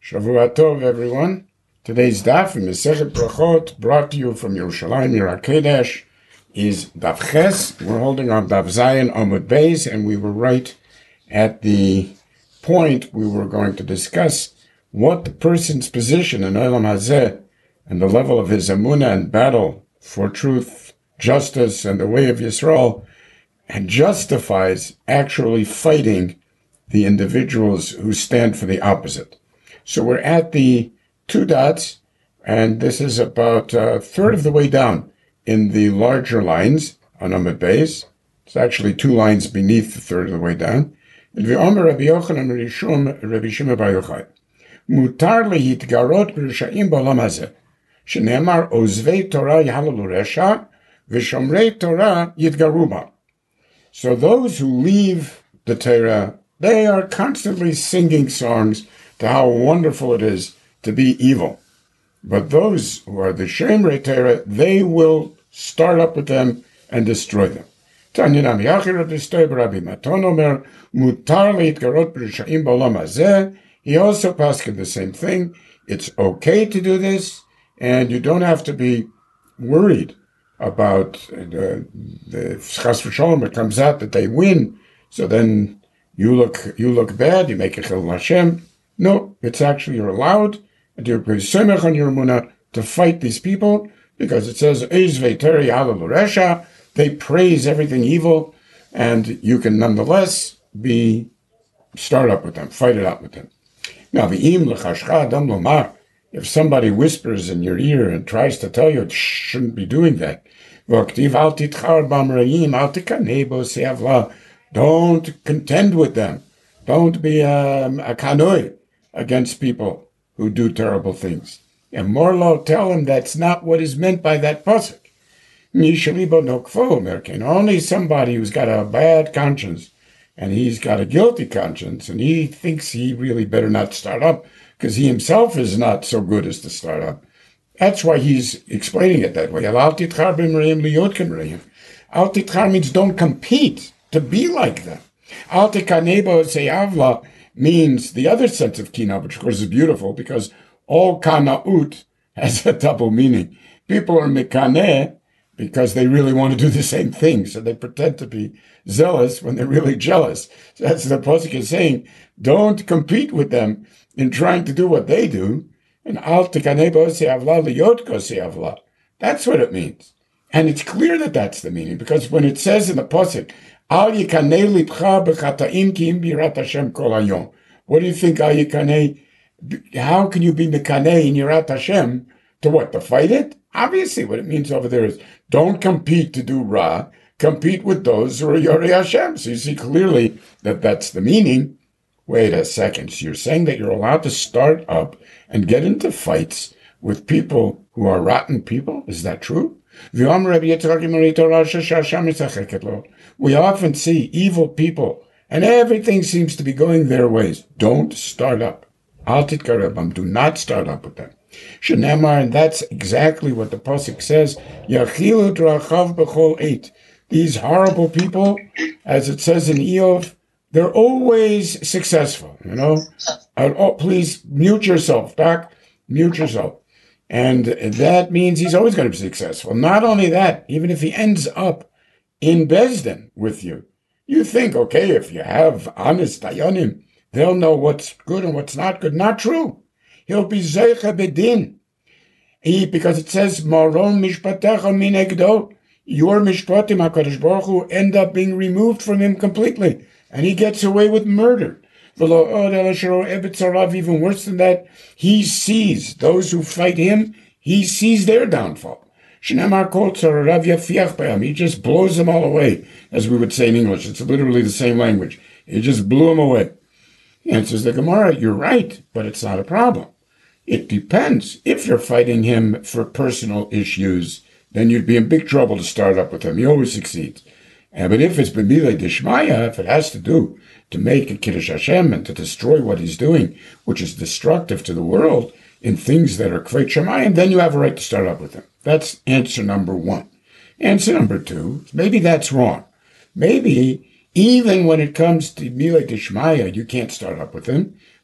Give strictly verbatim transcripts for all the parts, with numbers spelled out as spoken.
Shavua Tov, everyone. Today's daf in Masechet Brachot, brought to you from Yerushalayim, Yer HaKodesh, is Daf Ches. We're holding on Daf Zayin Amud Beis, and we were right at the point we were going to discuss what the person's position in Olam Hazeh and the level of his emunah and battle for truth, justice, and the way of Yisrael, and justifies actually fighting the individuals who stand for the opposite. So we're at the two dots, and this is about a third of the way down in the larger lines on Amud Beis. It's actually two lines beneath the third of the way down. V'omer Rabbi Yochanan Rishum Rabbi Shimon Bar Yochai. Mutar lehitgarot b'risha'im b'olam hazeh. Shene'emar ozvei Torah yahalalu resha, v'shomrei Torah yitgaru ba. So those who leave the Torah, they are constantly singing songs to how wonderful it is to be evil. But those who are the Shemrei Torah, they will start up with them and destroy them. Tanyanam Yachir of the Stoy Rabbi Maton Omer, Mutar leitgarot b'risha'im b'olam hazeh. He also paskin the same thing. It's okay to do this, and you don't have to be worried about the, the Chas v'Shalom. It comes out that they win, so then you look you look bad. You make a chil Hashem. No, it's actually you're allowed, and you're semech on your emunah to fight these people, because it says Eiz ve'teri halalu resha. They praise everything evil, and you can nonetheless be start up with them, fight it out with them. Now, v'im l'chashcha adam lomar. If somebody whispers in your ear and tries to tell you it shouldn't be doing that, v'oktiv al titchar b'amrayim al tikanei bo se'avla. Don't contend with them. Don't be um, a kanoi against people who do terrible things. And Morlo, tell him that's not what is meant by that pasuk. Only somebody who's got a bad conscience and he's got a guilty conscience and he thinks he really better not start up because he himself is not so good as to start up. That's why he's explaining it that way. Al titchar Al titchar means don't compete to be like them. Al tikanei bo se'avla means the other sense of kina, which of course is beautiful because all kanaut has a double meaning. People are mekaneh because they really want to do the same thing, so they pretend to be zealous when they're really jealous. So that's the pasuk is saying, don't compete with them in trying to do what they do. And al tikanei bo se'avla liyot ko se'avla. That's what it means. And it's clear that that's the meaning, because when it says in the pasuk, Al yikanei libcha b'chataim ki im birat Hashem kol hayom. What do you think, Al yikanei? How can you be mekanei in yirat Hashem? To what? To fight it? Obviously, what it means over there is don't compete to do ra. Compete with those who are yorei Hashem. So you see clearly that that's the meaning. Wait a second. So you're saying that you're allowed to start up and get into fights with people who are rotten people? Is that true? We often see evil people, and everything seems to be going their ways. Don't start up. Al titkarabam. Do not start up with them. Shenemar, and that's exactly what the pasuk says. Yachilu drachav b'chol eight. These horrible people, as it says in Eov, they're always successful. You know, oh, please mute yourself, Doc. Mute yourself. And that means he's always going to be successful. Not only that, even if he ends up in Bezdin with you, you think, okay, if you have honest dayanim, they'll know what's good and what's not good. Not true. He'll be zeicha bedin. He, because it says, Maron mishpatecha minegdo, your mishpatim HaKadosh Baruch Hu end up being removed from him completely. And he gets away with murder. Even worse than that, he sees those who fight him, he sees their downfall. He just blows them all away, as we would say in English. It's literally the same language. He just blew them away. He answers the Gemara, you're right, but it's not a problem. It depends. If you're fighting him for personal issues, then you'd be in big trouble to start up with him. He always succeeds. Uh, but if it's b'milei dishmaya, if it has to do to make a Kiddush Hashem and to destroy what he's doing, which is destructive to the world in things that are kveit shemayim, then you have a right to start up with him. That's answer number one. Answer number two, maybe that's wrong. Maybe even when it comes to milei dishmaya, you can't start up with him.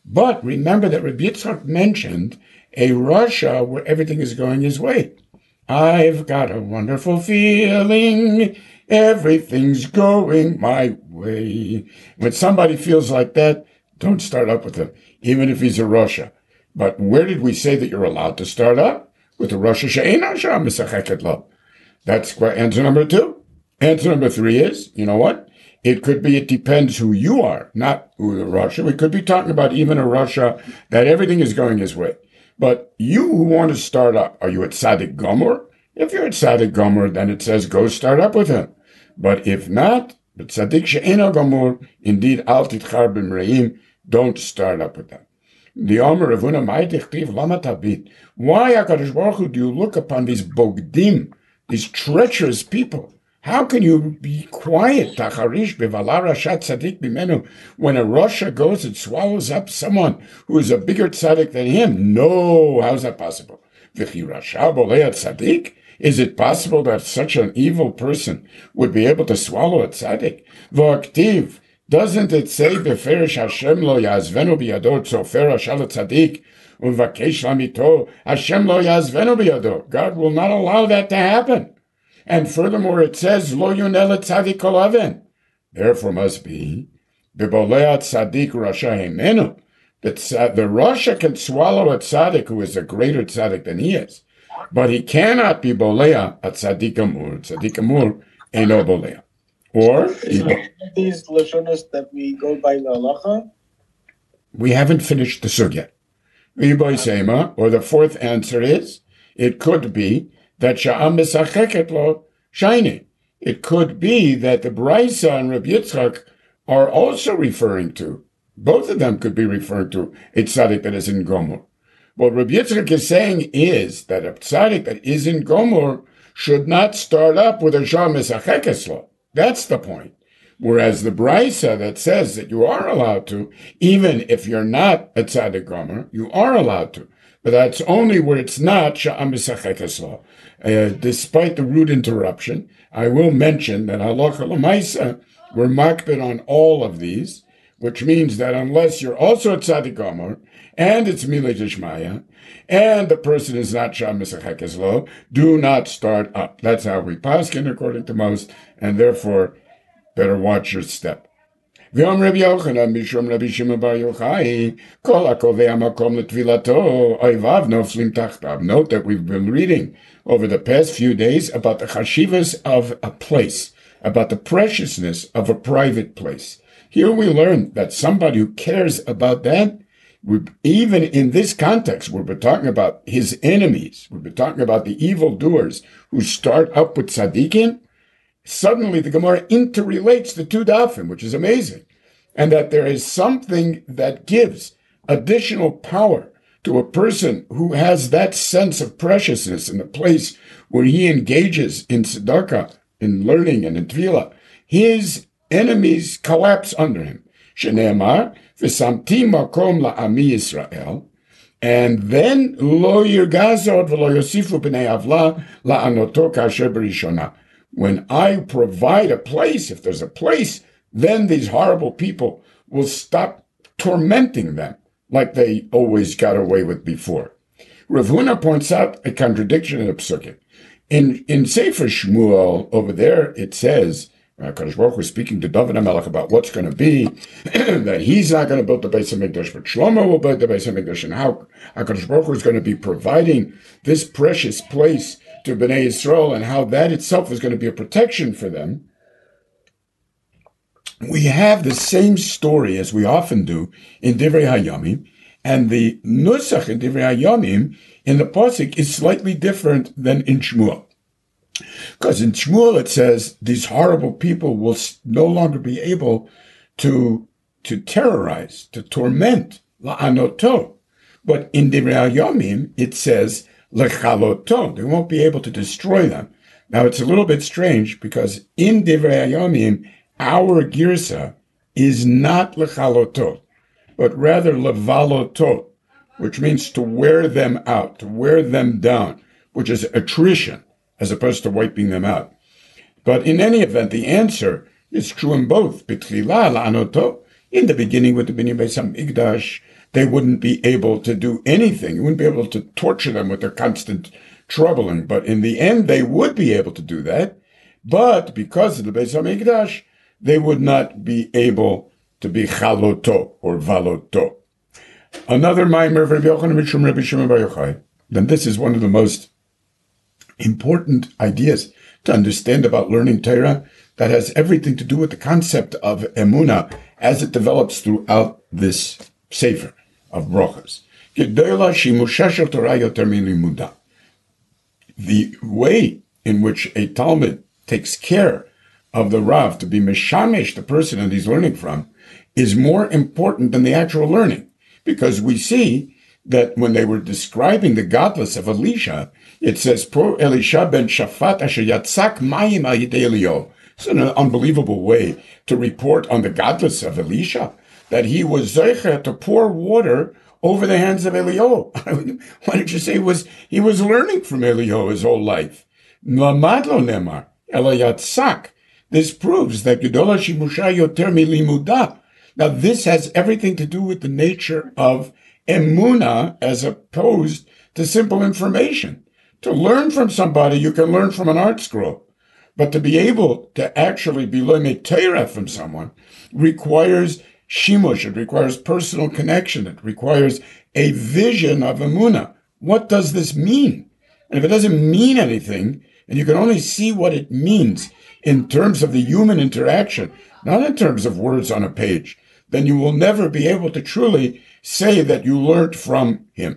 But remember that Rabbi Yitzchak mentioned a Russia where everything is going his way. I've got a wonderful feeling, everything's going my way. When somebody feels like that, don't start up with him, even if he's a Russia. But where did we say that you're allowed to start up? With the Russia she'ein Hashem misacheket lo. That's answer number two. Answer number three is, you know what? It could be, it depends who you are, not who the Russia. We could be talking about even a Russia that everything is going his way. But you who want to start up, are you at Tzadik Gomor? If you're at Tzadik Gomor, then it says go start up with him. But if not, but Tzadik she'ena Gomor, indeed, al titchar b'mreim, don't start up with them. The Omer of Una Ma'itich Lama Tabit. Why, HaKadosh Baruch Hu, do you look upon these bogdim, these treacherous people? How can you be quiet, Tacharish bevala rashat tzaddik bimenu, when a Rasha goes and swallows up someone who is a bigger tzaddik than him? No, how's that possible? V'chi rasha bolei tzaddik? Is it possible that such an evil person would be able to swallow a tzaddik? V'aktiv, doesn't it say beferish Hashem lo yazvenu biyado tzofer rasha tzaddik? U'vakesh lamito Hashem lo yazvenu biyado. God will not allow that to happen. And furthermore, it says, Lo yunel tzadik kol aven. Therefore must be, B'bolei tzadik rasha hemenu. That the Rasha can swallow a tzaddik who is a greater tzaddik than he is. But he cannot be bolei a tzadik amur. Tzadik amur eno bolei. Or, these lashonos that we go by the halacha? We haven't finished the sugya. V'yiboy sema, or the fourth answer is, it could be that Sha'am Mesacheket Lo Shaini. It could be that the Braisa and Rabbi Yitzchak are also referring to, both of them could be referring to a tzaddik that is in Gomor. What Rabbi Yitzchak is saying is that a tzaddik that is in Gomor should not start up with a Sha'am Mesacheket Lo. That's the point. Whereas the Braisa that says that you are allowed to, even if you're not a tzaddik Gomor, you are allowed to. But that's only where it's not Sha'am Mesacheket Lo. Uh, despite the rude interruption, I will mention that halacha l'maisa, we're makbid on all of these, which means that unless you're also a tzaddik gomor, and it's milei d'shmaya, and the person is not Sha'am Mesacheket Lo, do not start up. That's how we paskin according to most, and therefore, better watch your step. V'yom Rabbi Yochanan mishum Rabbi Shimon bar Yochai kol hakovei makom letvilato oivav noflim tachtav. Note that we've been reading over the past few days about the chashivas of a place, about the preciousness of a private place. Here we learn that somebody who cares about that, we, even in this context, we've been talking about his enemies, we've been talking about the evildoers who start up with tzaddikim. Suddenly the Gemara interrelates the two dafim, which is amazing. And that there is something that gives additional power to a person who has that sense of preciousness in the place where he engages in tzedakah, in learning and in tefillah. His enemies collapse under him. Shene'emar, v'samti makom la'ami Yisrael, and then lo yirgazod v'lo yosifu b'nei avla la'anoto kasher b'rishona. When I provide a place, if there's a place, then these horrible people will stop tormenting them like they always got away with before. Rav Huna points out a contradiction in the Psukim. In, in Sefer Shmuel, over there, it says, uh, Kadosh Baruch Hu is speaking to David HaMelech about what's going to be, that he's not going to build the Beis HaMikdash, but Shlomo will build the Beis HaMikdash, and how Kadosh Baruch Hu is going to be providing this precious place to Bnei Yisrael, and how that itself is going to be a protection for them. We have the same story as we often do in Divrei Hayamim, and the Nusach in Divrei Hayamim in the Pasuk is slightly different than in Shmuel. Because in Shmuel it says these horrible people will no longer be able to, to terrorize, to torment, la'anoto. But in Divrei Hayamim it says L'chaloto, they won't be able to destroy them. Now, it's a little bit strange because in Divrei Hayamim, our girsa is not l'chaloto, but rather levaloto, which means to wear them out, to wear them down, which is attrition, as opposed to wiping them out. But in any event, the answer is true in both. B'tchila la'anoto, in the beginning with the Binyan Beis HaMikdash, they wouldn't be able to do anything. You wouldn't be able to torture them with their constant troubling. But in the end, they would be able to do that. But because of the Beis HaMikdash, they would not be able to be chaloto or valoto. Another Maimer of Rabbi Yochanan Mishum Rabbi Shimon Bar Yochai. Then this is one of the most important ideas to understand about learning Torah that has everything to do with the concept of emunah as it develops throughout this sefer of brachos. The way in which a Talmud takes care of the Rav to be meshamish, the person that he's learning from, is more important than the actual learning. Because we see that when they were describing the godless of Elisha, it says, "Pro Elisha ben Shafat asher yatzak mayim al yidei Eliyahu." It's an unbelievable way to report on the godless of Elisha, that he was zeicher to pour water over the hands of Eliyahu. Why did you say it was he was learning from Eliyahu his whole life? Lamad lo nemar ela yatzak. This proves that Gedola Shimusha Yoter Milimuda. Now, this has everything to do with the nature of emunah as opposed to simple information. To learn from somebody, you can learn from an art scroll. But to be able to actually be lomed Torah from someone requires shimush. It requires personal connection. It requires a vision of emunah. What does this mean? And if it doesn't mean anything, and you can only see what it means in terms of the human interaction, not in terms of words on a page, then you will never be able to truly say that you learned from him.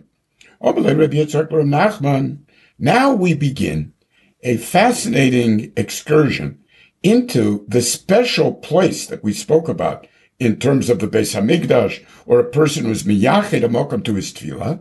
Now we begin a fascinating excursion into the special place that we spoke about in terms of the Beis HaMikdash, or a person who's miyached a mokum to his tefillah,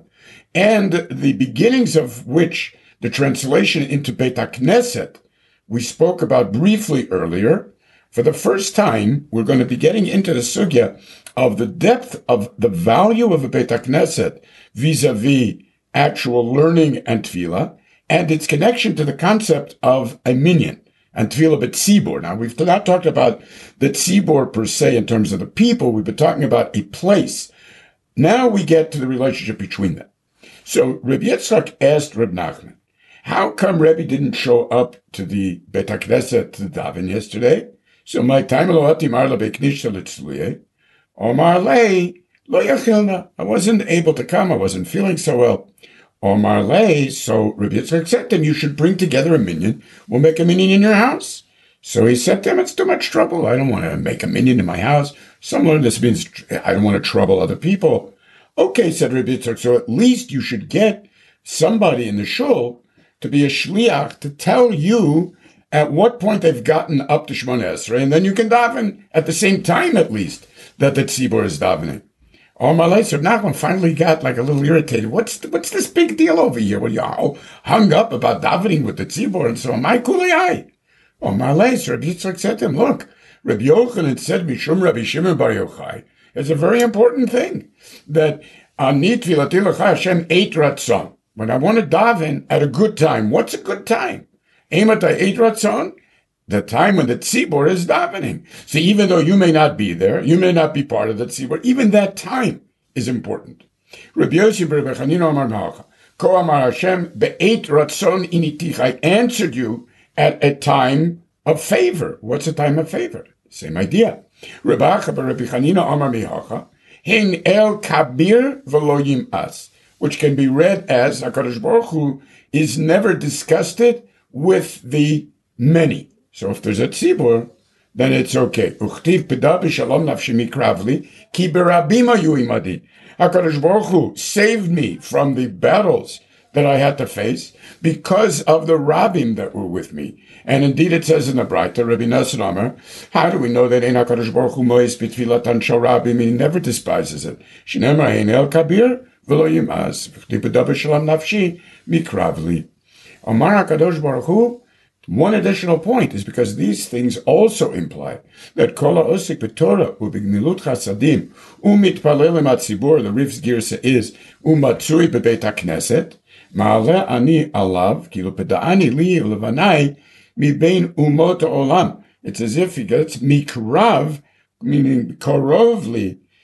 and the beginnings of which the translation into Beit HaKnesset we spoke about briefly earlier. For the first time, we're going to be getting into the sugya of the depth of the value of a Beit HaKnesset vis-a-vis actual learning and tefillah, and its connection to the concept of a minyan and tefillah b'tzibor. Now, we've not talked about the tzibor per se in terms of the people. We've been talking about a place. Now we get to the relationship between them. So Rabbi Yitzchak asked Reb Nachman, how come Rebbe didn't show up to the Beit HaKnesset to daven yesterday? So my time lo ati marla beiknishta litzluye, Omar lei lo yachilna. I wasn't able to come. I wasn't feeling so well. Omar lei. So Rabbi Yitzchak said to him, you should bring together a minyan. We'll make a minyan in your house. So he said to him, it's too much trouble. I don't want to make a minyan in my house. Some learn this means I don't want to trouble other people. Okay, said Rabbi Yitzchak. So at least you should get somebody in the shul to be a shliach to tell you at what point they've gotten up to Shemona Esrei, and then you can daven at the same time, at least, that the tzibor is davening. All my life, so Nachman finally got like a little irritated. What's the, what's this big deal over here? Well, you all hung up about davening with the tzibor, and so my kulei. All my life, Rabbi Yitzchak said to him, look, Rabbi Yochanan said, Mishum Rabbi Shimon Bar Yochai. It's a very important thing that Ani tefilati l'cha Hashem eit ratzon. When I want to daven at a good time, what's a good time? Eimatai eit ratzon, the time when the tzibor is davening. So even though you may not be there, you may not be part of the tzibor, even that time is important. Rabbi Yossi bar Rabbi Chanina Amar Malcha, Ko Amar Hashem be'eit ratzon initich. I answered you at a time of favor. What's a time of favor? Same idea. Rabbi Acha bar Rabbi Chanina Amar Mihacha, Hein el kabir v'lo yim'as, which can be read as HaKadosh Baruch Hu is never disgusted with the many. So if there's a tzibur, then it's okay. Uchtiv peda b'shalom nafshi mikravli ki berabim hayu imadi. HaKadosh Baruch Hu saved me from the battles that I had to face because of the rabbim that were with me. And indeed it says in the Braita, Rabbi Nassim Amar, how do we know that Ein HaKadosh Baruch Hu mois b'tfilatan shel rabbim? He never despises it. Shneimar ein el kabir v'lo yim'as. Uchtiv peda b'shalom nafshi mikravli. Amar HaKadosh Baruch Hu, one additional point is because these things also imply that kol ha'osik b'Torah u'b'gmilut chasadim u'mitpalel l'matzibur, the Rif's girsa is u'matzui b'beit HaKnesset, ma'aleh ani alav, kilo peda'ani li levanai mibein umot ha'olam. It's as if he gets mikrav, meaning karovli,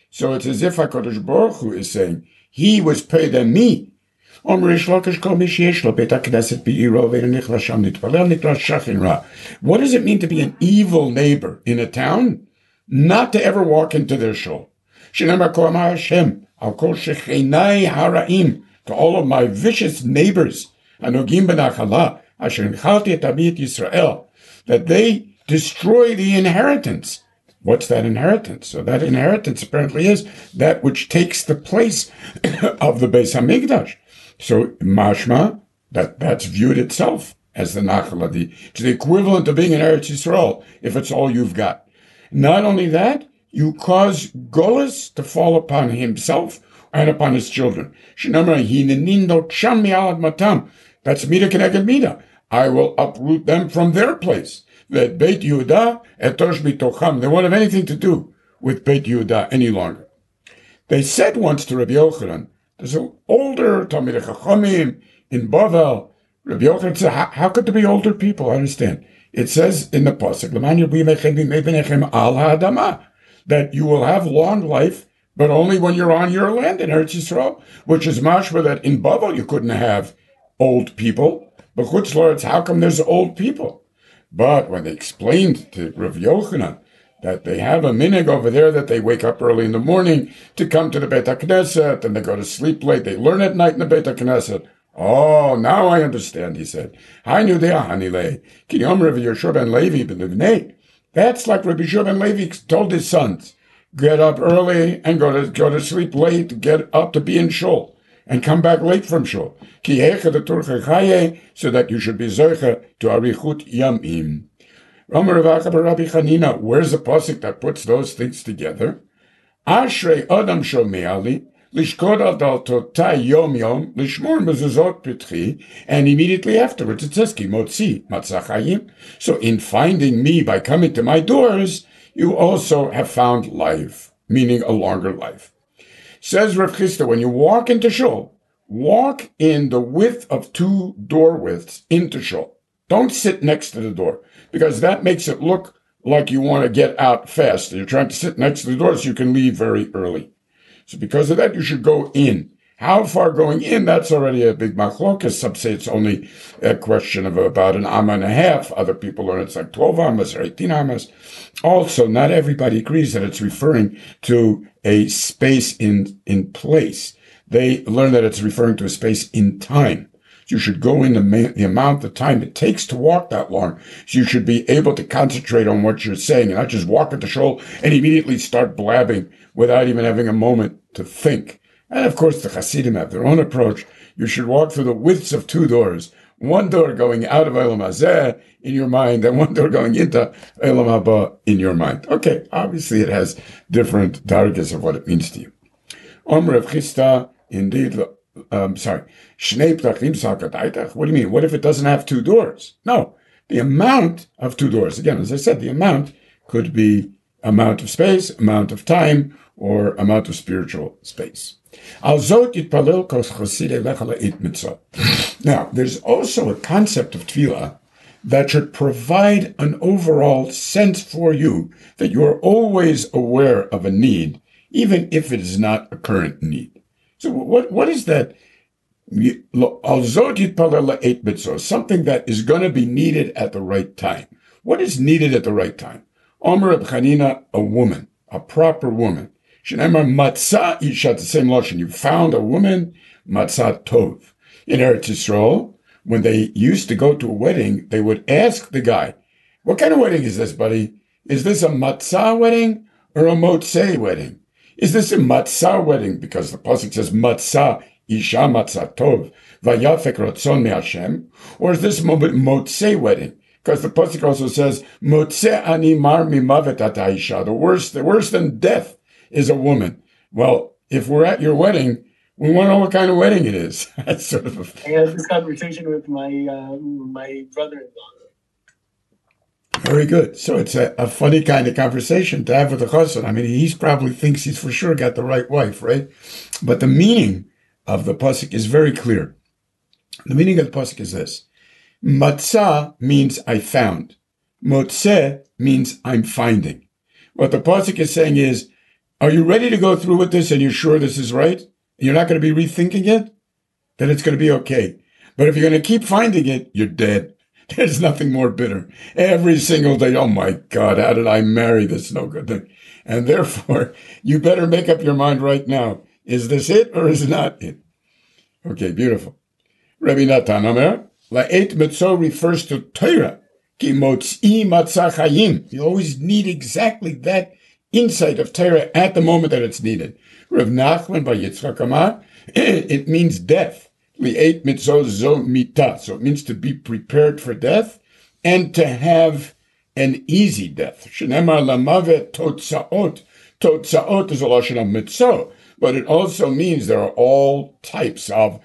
So it's as if HaKadosh Baruch Hu is saying, he was paid than me. What does it mean to be an evil neighbor in a town? Not to ever walk into their shul. To all of my vicious neighbors, that they destroy the inheritance. What's that inheritance? So that inheritance apparently is that which takes the place of the Beis Hamikdash. So mashma, that, that's viewed itself as the Nachal. It's the equivalent of being in Eretz Yisrael, if it's all you've got. Not only that, you cause Golas to fall upon himself and upon his children. That's Mida Keneged Mida. I will uproot them from their place. That Beit Yehuda etosh bitocham. They won't have anything to do with Beit Yehuda any longer. They said once to Rabbi Yochanan, there's an older Talmidei Chachamim in Bavel. Rabbi Yochanan said, how, how could there be older people? I understand. It says in the pasuk, that you will have long life, but only when you're on your land in Eretz Yisrael, which is mashma that in Bavel you couldn't have old people. But Chutz La'aretz, how come there's old people? But when they explained to Rav Yochanan that they have a minhag over there, that they wake up early in the morning to come to the Beit HaKnesset, and they go to sleep late, they learn at night in the Beit HaKnesset. Oh, now I understand, he said. That's like Rabbi Yehoshua ben Levi told his sons, get up early and go to go to sleep late, get up to be in shul, and come back late from shul. So that you should be zoicha to arichut yamim. Where's the pasuk that puts those things together? Ashrei adam shomeali lishkod al daltotai yom yom lishmor mezuzot pitchi, and immediately afterwards it says ki motzi matzachayim. So in finding me by coming to my doors, you also have found life, meaning a longer life. Says Rav Chisda, when you walk into shul, walk in the width of two door widths into shul. Don't sit next to the door, because that makes it look like you want to get out fast. You're trying to sit next to the door so you can leave very early. So because of that, you should go in. How far going in, that's already a big machlokas. Some say it's only a question of about an amma and a half. Other people learn it's like twelve ammas or eighteen ammas. Also, not everybody agrees that it's referring to a space in, in place. They learn that it's referring to a space in time. You should go in the, ma- the amount of time it takes to walk that long. So you should be able to concentrate on what you're saying and not just walk at the shul and immediately start blabbing without even having a moment to think. And of course, the Hasidim have their own approach. You should walk through the widths of two doors. One door going out of Olam Hazeh in your mind, and one door going into Olam Haba in your mind. Okay, obviously it has different dargas of what it means to you. Omer Rav Chisda, indeed, um, sorry, Shnei Ptachim Sakataitach. What do you mean? What if it doesn't have two doors? No, the amount of two doors. Again, as I said, the amount could be amount of space, amount of time, or amount of spiritual space. Now, there's also a concept of tefillah that should provide an overall sense for you that you are always aware of a need, even if it is not a current need. So what, what is that? Something that is going to be needed at the right time. What is needed at the right time? Omer Reb Chanina, a woman, a proper woman. Shenemar matzah isha, the same lashon. You found a woman, matzah tov. In Eretz Yisrael, when they used to go to a wedding, they would ask the guy, what kind of wedding is this, buddy? Is this a matzah wedding or a motzei wedding? Is this a matzah wedding? Because the pasuk says matzah isha matzah tov, vayafek ratzon me Hashem. Or is this a motzei wedding? Because the pasuk also says motzei ani mar mimavet ata isha. The worse, the worse than death is a woman. Well, if we're at your wedding, we want to know what kind of wedding it is. That's sort of a... I had this conversation with my uh, my brother-in-law. Very good. So it's a, a funny kind of conversation to have with a chassan. I mean, he probably thinks he's for sure got the right wife, right? But the meaning of the pasuk is very clear. The meaning of the pasuk is this. Matzah means I found. Motzeh means I'm finding. What the pasuk is saying is, Are you ready to go through with this and you're sure this is right? You're not going to be rethinking it? Then it's going to be okay. But if you're going to keep finding it, you're dead. There's nothing more bitter. Every single day, oh my God, how did I marry this no good thing? And therefore, you better make up your mind right now. Is this it or is it not it? Okay, beautiful. Rabbi Natan Omer, La'et Mitzvah refers to Torah. Ki motzi matzah chayim. You always need exactly that insight of Torah at the moment that it's needed. Rav Nachman by Yitzchak Amar, it means death. Li'et mitzvah zo mita. So it means to be prepared for death and to have an easy death. Shenemar lamavet totzaot. Totzaot is a lashon of mitzvah, but it also means there are all types of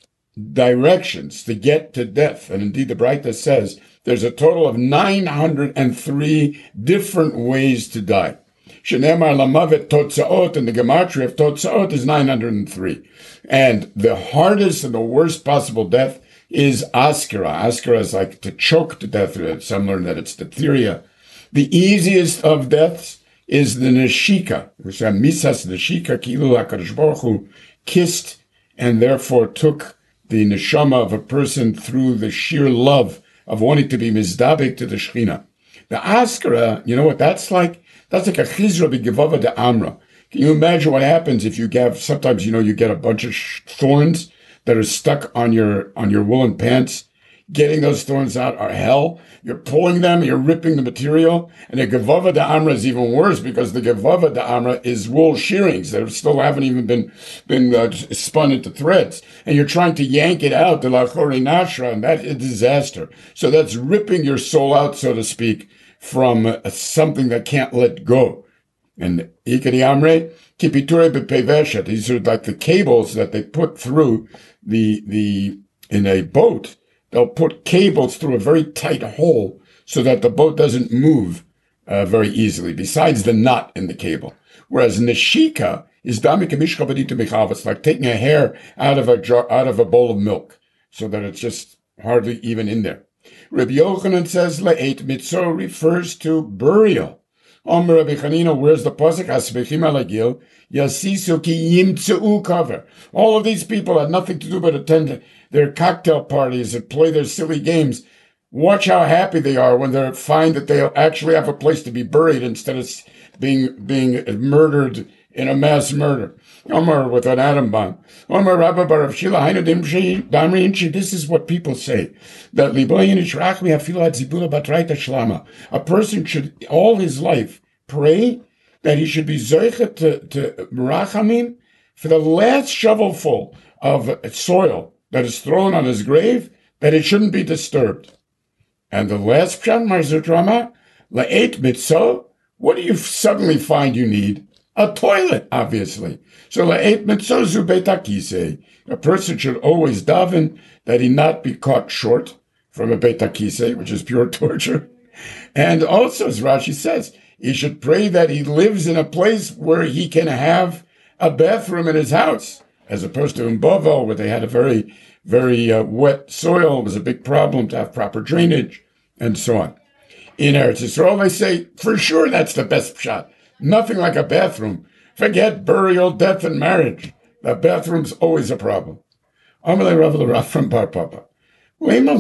directions to get to death. And indeed, the Braita says there's a total of nine hundred three different ways to die. Shenemar lamavet totzaot, and the gematria of totzaot is nine hundred three. And the hardest and the worst possible death is askara. Askara is like to choke to death. Some learn that it's diphtheria. The easiest of deaths is the neshika, which is misas neshika, kilu HaKadosh Baruch Hu kissed and therefore took the neshama of a person through the sheer love of wanting to be mizdabek to the Shechina. The askara, you know what that's like? That's like a chizra b'gevava de amra. Can you imagine what happens if you have, sometimes, you know, you get a bunch of sh- thorns that are stuck on your, on your woolen pants. Getting those thorns out are hell. You're pulling them, you're ripping the material. And the gevava de amra is even worse because the gevava de amra is wool shearings that still haven't even been, been uh, spun into threads. And you're trying to yank it out, the lachori nashra, and that is a disaster. So that's ripping your soul out, so to speak, from uh, something that can't let go. And ikari amre, kipiture bepeveshet. These are like the cables that they put through the, the, in a boat. They'll put cables through a very tight hole so that the boat doesn't move uh, very easily, besides the knot in the cable. Whereas neshika is dami kamishcha b'dita michav. It's like taking a hair out of a jar, out of a bowl of milk, so that it's just hardly even in there. Rabbi Yochanan says le'et mitzvah refers to burial. Omer Rabbi Chanina, where's the pasuk? Asbechim alagil yasisu ki yimtzeu cover. All of these people had nothing to do but attend their cocktail parties and play their silly games. Watch how happy they are when they find that they actually have a place to be buried instead of being being murdered in a mass murder. Omer with an atom bomb. Omer Rabba Barav Shila Hainu Dimshi Damri Inchi. This is what people say. That Liboyin Ishrachmi Afila Zibula Batraita Shlama. A person should all his life pray that he should be Zoichet to, to Merachamim for the last shovelful of soil that is thrown on his grave, that it shouldn't be disturbed. And the last Pshat Marzut Rama, La'et Mitzvah, what do you suddenly find you need? A toilet, obviously. So La'et Mitzvah Zu Beit HaKisei. A person should always daven that he not be caught short from a Beit HaKisei, which is pure torture. And also, as Rashi says, he should pray that he lives in a place where he can have a bathroom in his house, as opposed to in Bovel, where they had a very, very uh, wet soil. It was a big problem to have proper drainage, and so on. In Eretz Yisrael, they say, for sure, that's the best shot. Nothing like a bathroom. Forget burial, death, and marriage. The bathroom's always a problem. Amalei Rav L'Rav from Bar Papa. We know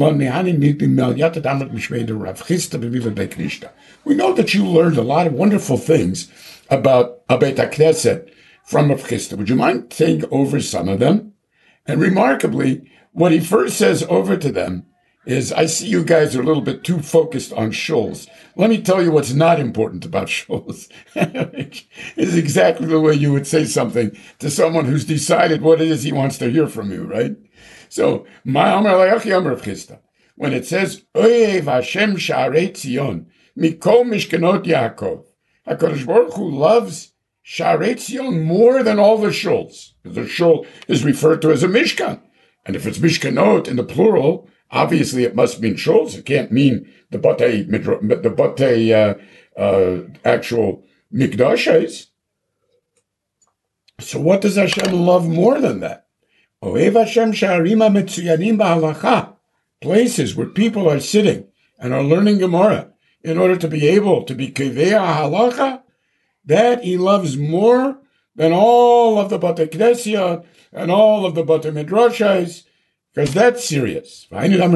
that you learned a lot of wonderful things about a Beit HaKnesset from Rav Chisda. Would you mind taking over some of them? And remarkably, what he first says over to them is, I see you guys are a little bit too focused on shuls. Let me tell you what's not important about shuls. It's exactly the way you would say something to someone who's decided what it is he wants to hear from you, right? So, when it says, Oyev Hashem Sha'arei Tzion, Mikol Mishkenot Yaakov, HaKadosh Baruch Hu loves Sha'arei Tzion more than all the shuls. The shul is referred to as a Mishkan. And if it's Mishkanot in the plural, obviously it must mean shuls. It can't mean the Batei, the Batei uh, uh, actual Mikdashes. So what does Hashem love more than that? Ohev Hashem Sha'arima Metzuyanim Ba'alacha, places where people are sitting and are learning Gemara in order to be able to be Kivea Halacha. that he loves more than all of the Bate Knesset and all of the Bate Midrashais, because that's serious. From the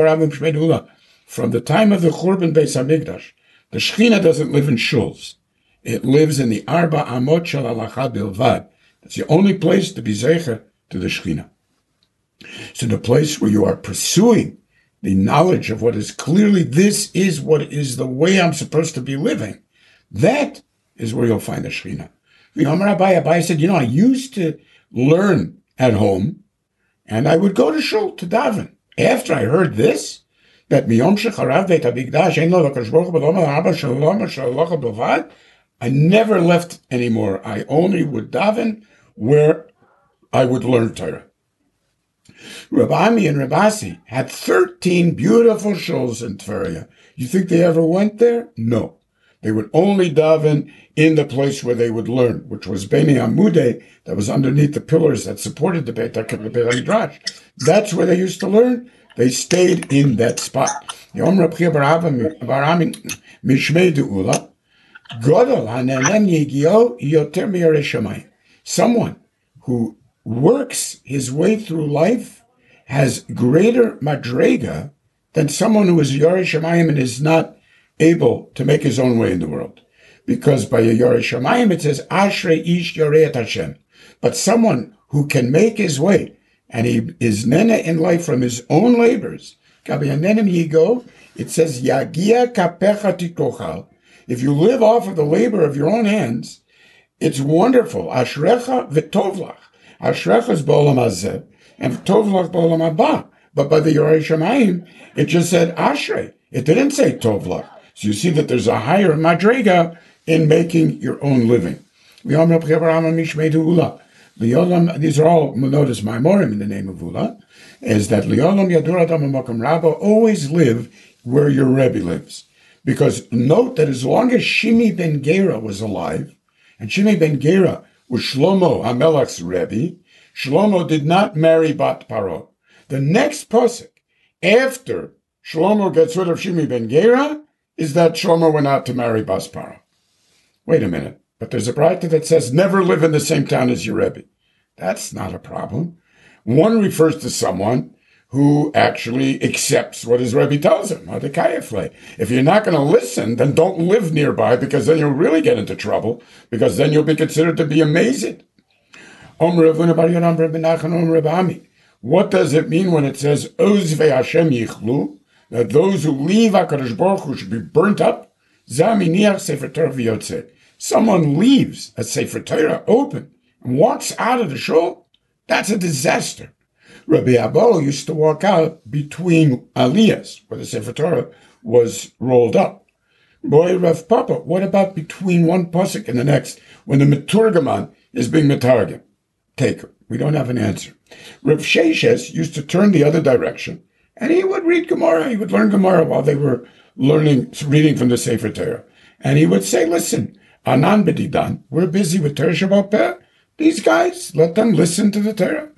time of the Churban Beis Hamikdash, the Shechina doesn't live in shuls. It lives in the Arba Amot Shel Halacha Bilvad. That's the only place to be zeicher to the Shechina. So the place where you are pursuing the knowledge of what is clearly, this is what is the way I'm supposed to be living, that is where you'll find the Shechina. Abai, Abai said, you know, I used to learn at home, and I would go to shul to daven. After I heard this, that miyom shecharav beit hamikdash ein lo l'kadosh baruch hu b'lom ha'arba shalom shalocha b'lvad, I never left anymore. I only would daven where I would learn Torah. Rabbi Ami and Rabbi Asi had thirteen beautiful shuls in Tveria. You think they ever went there? No. They would only daven in the place where they would learn, which was Beni Amudei, that was underneath the pillars that supported the Beit HaMidrash. That's where they used to learn. They stayed in that spot. Yom Reb Chia bar Ami Mishmei De'ula, Godol HaNenem Yigio Yoter Miyarei Shamayim. Someone who works his way through life has greater madrega than someone who is Yarei Shamayim and is not able to make his own way in the world. Because by Yarei Shamayim it says, Ashrei Ish Yarei et Hashem. But someone who can make his way, and he is nene in life from his own labors, it says, Yagia kapecha tikochal. If you live off of the labor of your own hands, it's wonderful. Ashrecha v'tovlach. Ashrecha is b'olam hazeh, and tovlach b'olam haba. But by the Yarei Shamayim, it just said Ashrei. It didn't say tovlach. So you see that there's a higher madrega in making your own living. These are all, notice Maimorim in the name of Ula, is that Liolam Yadur Adam Makam Rabba, always live where your Rebbe lives. Because note that as long as Shimi ben Gera was alive, and Shimi ben Gera was Shlomo HaMelech's Rebbe, Shlomo did not marry Bat Paro. The next pasuk, after Shlomo gets rid of Shimi ben Gera, is that Shlomo went out to marry Bas Paro. Wait a minute, but there's a braita that says never live in the same town as your Rebbe. That's not a problem. One refers to someone who actually accepts what his Rebbe tells him. If you're not going to listen, then don't live nearby, because then you'll really get into trouble, because then you'll be considered to be amazing. What does it mean when it says Ozvei Hashem Yichlu? That those who leave HaKadosh Baruch Hu should be burnt up. Someone leaves a Sefer Torah open and walks out of the shul, that's a disaster. Rabbi Abba used to walk out between aliyahs, where the Sefer Torah was rolled up. Boy, Rav Papa, what about between one pasuk and the next, when the Meturgaman is being Metargim? Take it. We don't have an answer. Rav Sheshes used to turn the other direction, and he would read Gemara. He would learn Gemara while they were learning, reading from the Sefer Torah. And he would say, listen, Anan b'didan, we're busy with Torah Shabbat Peh. These guys, let them listen to the Torah.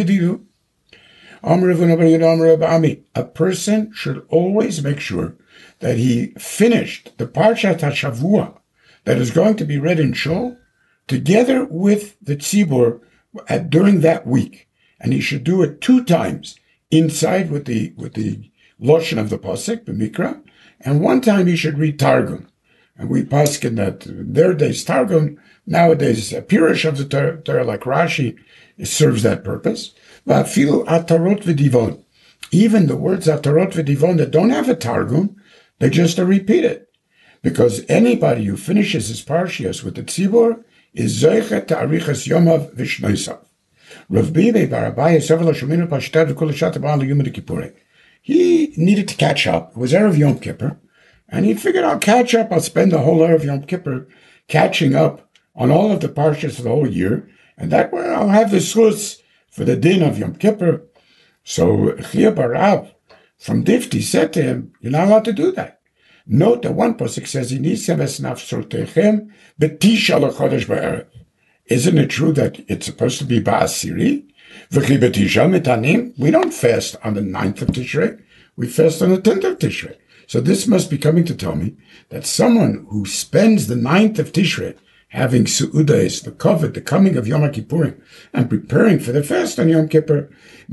A person should always make sure that he finished the Parshat HaShavua that is going to be read in Shul together with the Tzibur at, during that week. And he should do it two times, inside with the with the Lashon of the Pasuk, the Mikra, and one time he should read Targum. And we paskin that their days Targum, nowadays a Pirush of the Torah, Torah like Rashi, it serves that purpose. But feel Atarot v'Divon. Even the words Atarot v'Divon that don't have a Targum, they just are repeated. Because anybody who finishes his Parshias with the Tzibur is Zoichet Ta'arichas Yomav V'Shnoisav. Rav Bibi bar Abaye Sevel HaShominu Pashtav V'Kol HaShat HaBa'al Yom Kippurei. He needed to catch up. It was Erev Yom Kippur. And he figured, I'll catch up. I'll spend the whole Erev Yom Kippur catching up on all of the Parshas of the whole year. And that way I'll have the schus for the din of Yom Kippur. So Chia bar Rav from Difti said to him, you're not allowed to do that. Note that one pasuk says, Inisem es nafsotechem b'tisha l'chodesh ba'erev. Isn't it true that it's supposed to be ba'asiri? V'chi b'tisha mitanim? We don't fast on the ninth of Tishrei. We fast on the tenth of Tishrei. So this must be coming to tell me that someone who spends the ninth of Tishrei having Su'udas, the covet, the coming of Yom Kippurim, and preparing for the fast on Yom Kippur.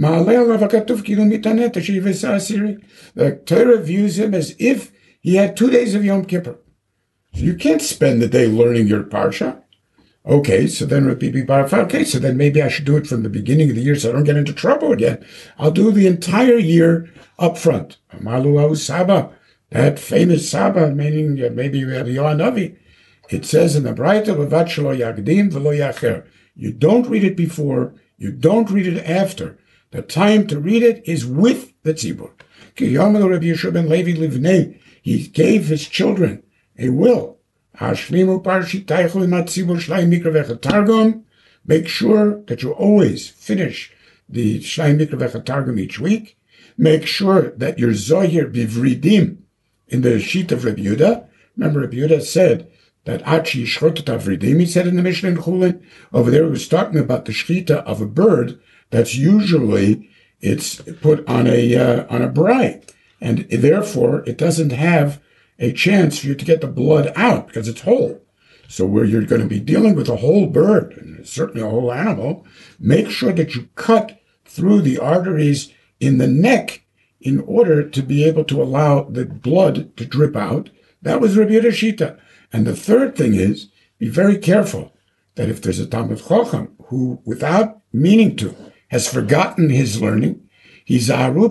The Torah views him as if he had two days of Yom Kippur. So you can't spend the day learning your parsha. Okay, so then Rabbi Bar, okay, so then maybe I should do it from the beginning of the year so I don't get into trouble again. I'll do the entire year up front. Amalu Saba, that famous Saba, meaning maybe you have Yohanavi. It says in the Braita, Vavat shelo yagdim v'lo yacher. You don't read it before, you don't read it after. The time to read it is with the tzibur. Ki Yomel Rabbi Yeshua ben Levi livnei. He gave his children a will. Make sure that you always finish the Shlai Mikra Vecha Targum each week. Make sure that you're Zohir Bivridim in the sheet of Rabbi Yehuda. Remember, Rabbi Yehuda said that Achi Yishchot Avridim, he said in the Mishnah in Chulin. Over there, he was talking about the shchita of a bird that's usually, it's put on a, uh, on a braai. And therefore, it doesn't have a chance for you to get the blood out because it's whole. So where you're going to be dealing with a whole bird, and certainly a whole animal, make sure that you cut through the arteries in the neck in order to be able to allow the blood to drip out. That was Rabbi Yehuda Shita. And the third thing is, be very careful that if there's a Talmid Chacham who, without meaning to, has forgotten his learning, he's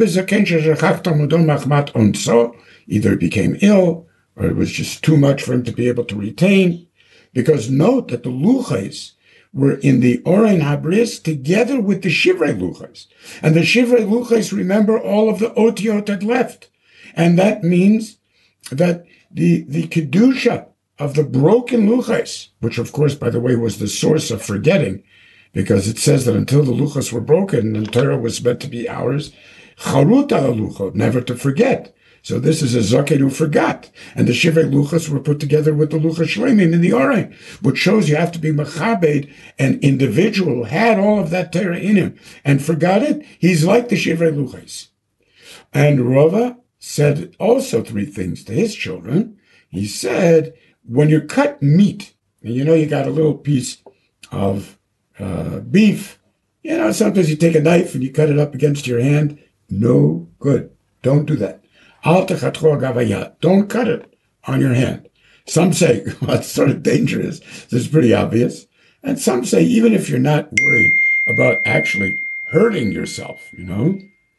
either became ill, or it was just too much for him to be able to retain. Because note that the Luchais were in the Oren Habris together with the Shivrei Luchais. And the Shivrei Luchais, remember, all of the Otiot had left. And that means that the, the Kedusha of the broken Luchais, which of course, by the way, was the source of forgetting, because it says that until the Luchas were broken, the Torah was meant to be ours, Charut al Luchot, never to forget. So this is a Zakir who forgot. And the Shivrei Luchas were put together with the Luchas Shleimim in the Oren, which shows you have to be Machabed, an individual who had all of that Torah in him and forgot it. He's like the Shivrei Luchas. And Rava said also three things to his children. He said, when you cut meat, and you know you got a little piece of uh, beef, you know, sometimes you take a knife and you cut it up against your hand. No good. Don't do that. Don't cut it on your hand. Some say, well, it's sort of dangerous. This is pretty obvious. And some say, even if you're not worried about actually hurting yourself, you know,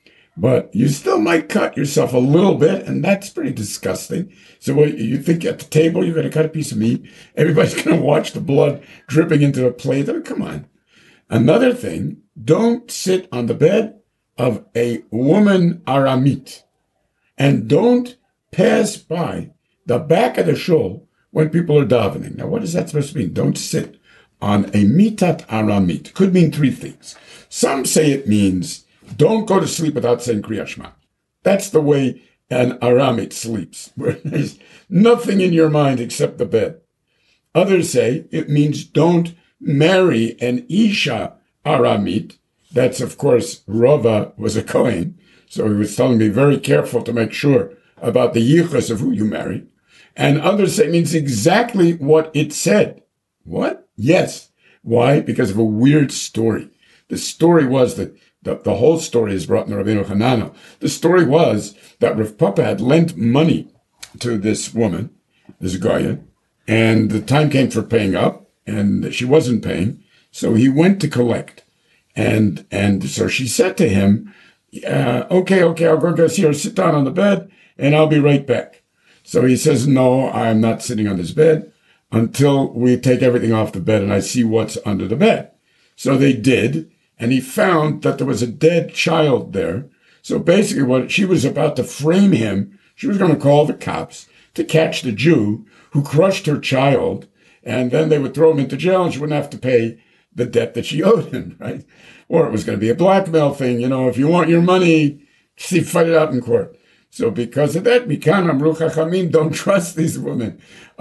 but you still might cut yourself a little bit, and that's pretty disgusting. So what, you think at the table you're going to cut a piece of meat, everybody's going to watch the blood dripping into a plate. I mean, come on. Another thing, don't sit on the bed of a woman Aramit. And don't pass by the back of the shul when people are davening. Now, what is that supposed to mean? Don't sit on a mitat aramit. Could mean three things. Some say it means don't go to sleep without saying Kriya Shema. That's the way an aramit sleeps, where there's nothing in your mind except the bed. Others say it means don't marry an Isha aramit. That's, of course, Rava was a Kohen. So he was telling me, very careful to make sure about the yichus of who you marry. And others say it means exactly what it said. What? Yes. Why? Because of a weird story. The story was that, the, the whole story is brought in Rabbeinu Hanano. The story was that Rav Papa had lent money to this woman, this Goya, and the time came for paying up, and she wasn't paying. So he went to collect. And, and so she said to him, Uh, okay, okay, I'll go see her, sit down on the bed, and I'll be right back. So he says, no, I'm not sitting on this bed until we take everything off the bed and I see what's under the bed. So they did, and he found that there was a dead child there. So basically what she was about to frame him, she was going to call the cops to catch the Jew who crushed her child, and then they would throw him into jail and she wouldn't have to pay the debt that she owed him, right? Or it was going to be a blackmail thing. You know, if you want your money, see, fight it out in court. So because of that, Mikan Amru Chachamim, don't trust these women.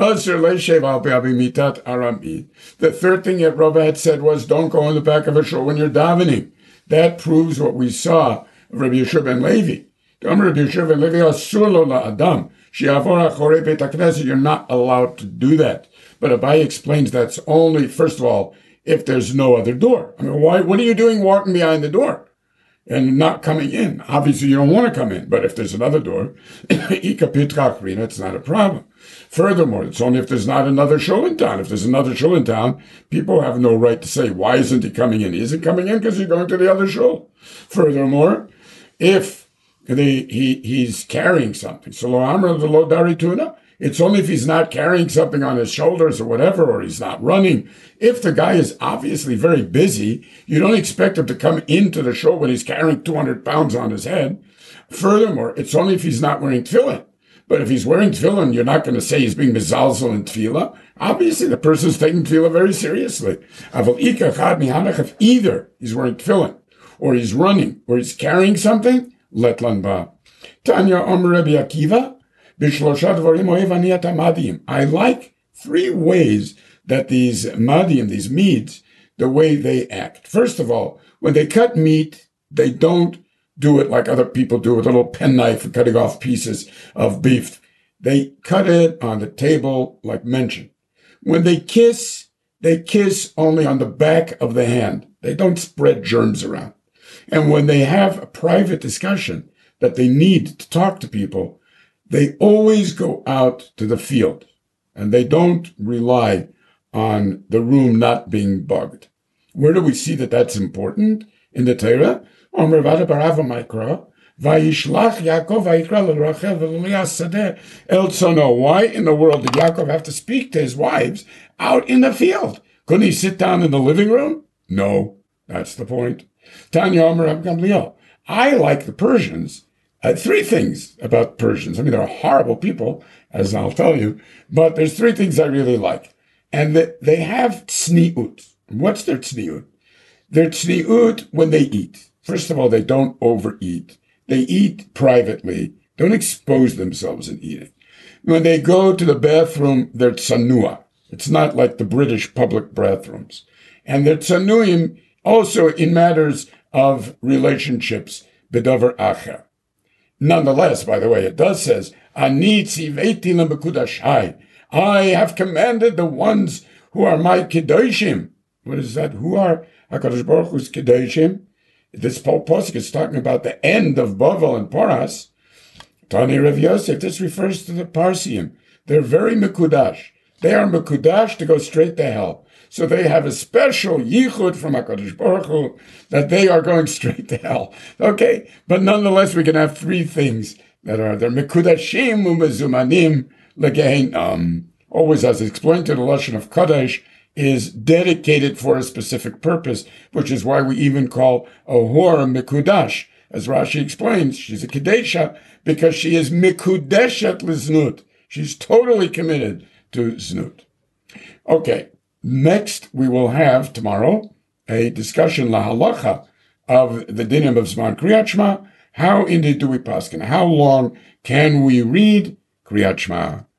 The third thing that Rava had said was, don't go in the back of a shul when you're davening. That proves what we saw of Rabbi Yeshua ben Levi. Rabbi Yeshua ben Levi, asur lo la'adam, she'avor achorei beit hakneset, you're not allowed to do that. But Abaye explains that's only, first of all, if there's no other door. I mean, why? What are you doing walking behind the door and not coming in? Obviously, you don't want to come in. But if there's another door, it's not a problem. Furthermore, it's only if there's not another shul in town. If there's another shul in town, people have no right to say, why isn't he coming in? He isn't coming in because he's going to the other shul. Furthermore, if the, he he's carrying something, so lo amra the lo dari tuna, it's only if he's not carrying something on his shoulders or whatever, or he's not running. If the guy is obviously very busy, you don't expect him to come into the shul when he's carrying two hundred pounds on his head. Furthermore, it's only if he's not wearing tefillin. But if he's wearing tefillin, you're not going to say he's being mezalzel in tefillah. Obviously, the person's taking tefillah very seriously. If either he's wearing tefillin, or he's running, or he's carrying something, let lan ba. Tanya Omer Rabbi Akiva, I like three ways that these madim, these meads, the way they act. First of all, when they cut meat, they don't do it like other people do with a little penknife and cutting off pieces of beef. They cut it on the table like mentioned. When they kiss, they kiss only on the back of the hand. They don't spread germs around. And when they have a private discussion that they need to talk to people, they always go out to the field, and they don't rely on the room not being bugged. Where do we see that that's important? In the Torah, Omer vada barava mikra, vayishlach Yaakov vayikra l'Rachel v'Leah sadeh el tzono. Why in the world did Yaakov have to speak to his wives out in the field? Couldn't he sit down in the living room? No, that's the point. Tanya Omer Rav Gamliel. I like the Persians. Uh, three things about Persians. I mean, they're horrible people, as I'll tell you, but there's three things I really like. And that they have tzniut. What's their tzniut? Their tzniut when they eat. First of all, they don't overeat. They eat privately. Don't expose themselves in eating. When they go to the bathroom, they're tsanua. It's not like the British public bathrooms. And they're tsanuim also in matters of relationships, bedavar acher. Nonetheless, by the way, it does says, Ani tziveti lemekudashai. I have commanded the ones who are my kedoshim. What is that? Who are HaKadosh Baruch Hu's kedoshim? This pasuk is talking about the end of Bavel and Poras. Tani Rav Yosef, this refers to the Parsiim. They're very mekudash. They are mekudash to go straight to hell. So they have a special yichud from HaKadosh Baruch Hu that they are going straight to hell. Okay, but nonetheless, we can have three things that are there. Mekudashim umezumanim legehinam. Always, as explained to the Lashon of Kadesh, is dedicated for a specific purpose, which is why we even call a whore mekudash. As Rashi explains, she's a kedesha because she is mekudeshet liznut. She's totally committed to znut. Okay. Next, we will have tomorrow a discussion la halacha of the dinim of Zman Kriyat Shema. How indeed do we paskin? How long can we read Kriyat Shema?